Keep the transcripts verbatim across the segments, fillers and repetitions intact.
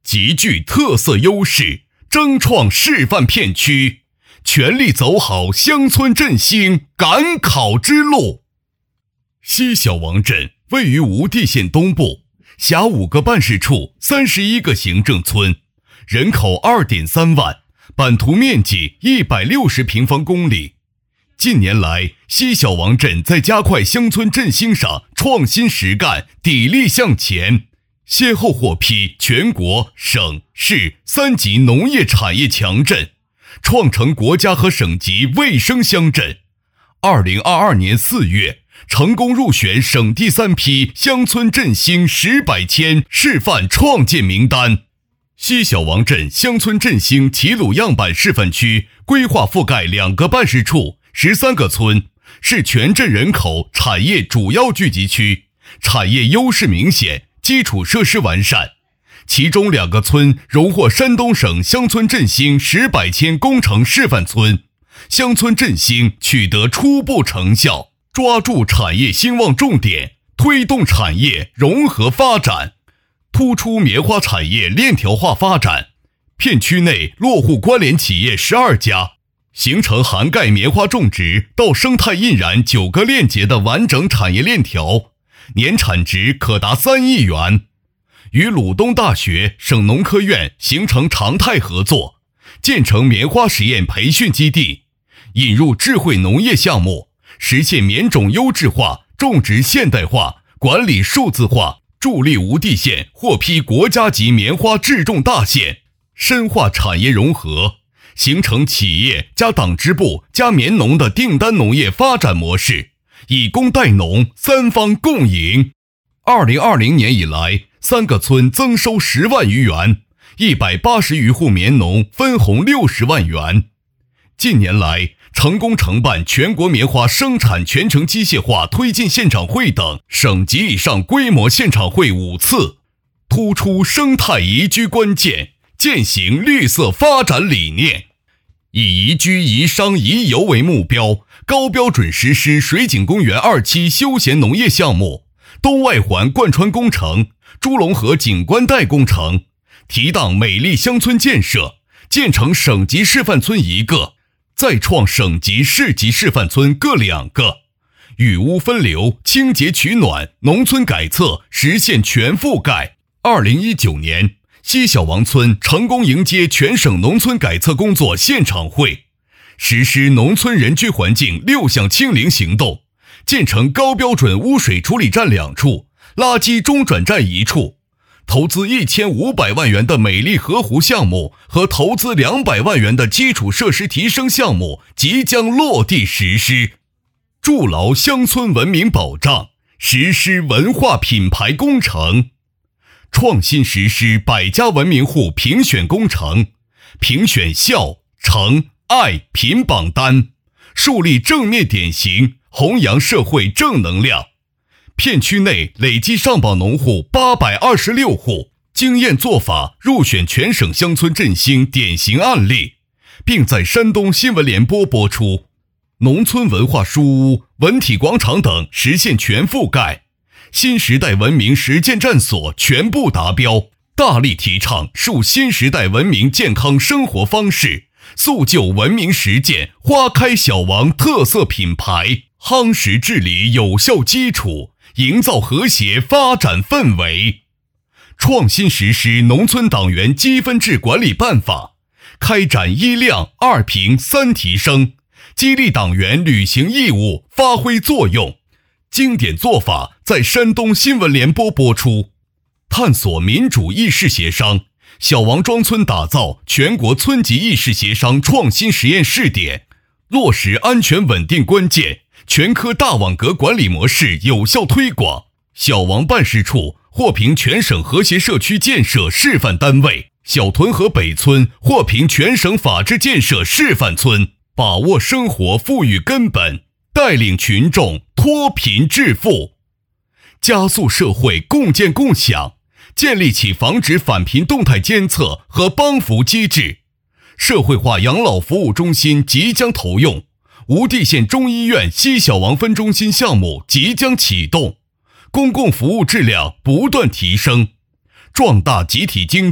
极具特色优势，争创示范片区，全力走好乡村振兴赶考之路。西小王镇位于吴地县东部，辖五个办事处，三十一个行政村，人口 二点三万，版图面积一百六十平方公里。近年来，西小王镇在加快乡村振兴上创新实干，砥砺向前，先后获批全国、省、市三级农业产业强镇，创成国家和省级卫生乡镇。二零二二年四月，成功入选省第三批乡村振兴十百签示范创建名单。西小王镇乡村振兴齐鲁样板示范区规划覆盖两个办事处、十三个村，是全镇人口产业主要聚集区，产业优势明显，基础设施完善。其中两个村荣获山东省乡村振兴十百签工程示范村，乡村振兴取得初步成效，抓住产业兴旺重点，推动产业融合发展，突出棉花产业链条化发展。片区内落户关联企业十二家，形成涵盖棉花种植到生态印染九个链节的完整产业链条，年产值可达三亿元。与鲁东大学、省农科院形成常态合作，建成棉花实验培训基地，引入智慧农业项目，实现棉种优质化、种植现代化、管理数字化，助力吴地县获批国家级棉花制种大县，深化产业融合，形成企业加党支部加棉农的订单农业发展模式，以工代农三方共赢。二零二零年以来，三个村增收十万余元，一百八十余户棉农分红六十万元。近年来，成功承办全国棉花生产全程机械化推进现场会等省级以上规模现场会五次，突出生态宜居关键，践行绿色发展理念，以宜居宜商宜游为目标，高标准实施水景公园二期休闲农业项目、东外环贯穿工程、朱龙河景观带工程，提档美丽乡村建设，建成省级示范村一个，再创省级市级示范村各两个，雨污分流、清洁取暖、农村改测实现全覆盖。二零一九年，西小王村成功迎接全省农村改测工作现场会，实施农村人居环境六项清零行动，建成高标准污水处理站两处，垃圾中转站一处，投资一千五百万元的美丽河湖项目和投资两百万元的基础设施提升项目即将落地实施，筑牢乡村文明保障，实施文化品牌工程，创新实施百家文明户评选工程，评选孝、诚、爱、品榜单，树立正面典型，弘扬社会正能量。片区内累计上榜农户八百二十六户，经验做法入选全省乡村振兴典型案例，并在山东新闻联播播出。农村文化书屋、文体广场等实现全覆盖，新时代文明实践站所全部达标，大力提倡树新时代文明健康生活方式，塑就文明实践花开小王特色品牌，夯实治理有效基础，营造和谐发展氛围。创新实施农村党员积分制管理办法，开展一亮、二评、三提升，激励党员履行义务，发挥作用。经典做法在山东新闻联播播出。探索民主议事协商，小王庄村打造全国村级议事协商创新实验试点，落实安全稳定关键，全科大网格管理模式有效推广。小王办事处获评全省和谐社区建设示范单位，小屯河北村获评全省法治建设示范村，把握生活富裕根本，带领群众脱贫致富，加速社会共建共享，建立起防止返贫动态监测和帮扶机制。社会化养老服务中心即将投用，吴地县中医院西小王分中心项目即将启动，公共服务质量不断提升，壮大集体经济，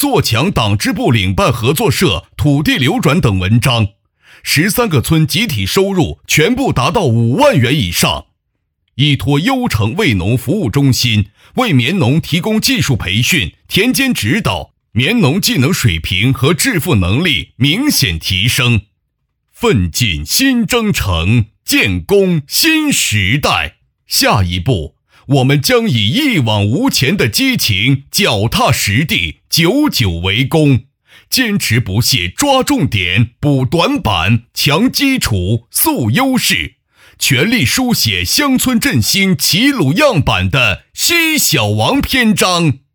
做强党支部领办合作社土地流转等文章，十三个村集体收入全部达到五万元以上。依托优城为农服务中心，为棉农提供技术培训、田间指导，棉农技能水平和致富能力明显提升。奋进新征程，建功新时代。下一步，我们将以一往无前的激情，脚踏实地，久久为功，坚持不懈抓重点、补短板、强基础、塑优势，全力书写乡村振兴齐鲁样板的西小王篇章。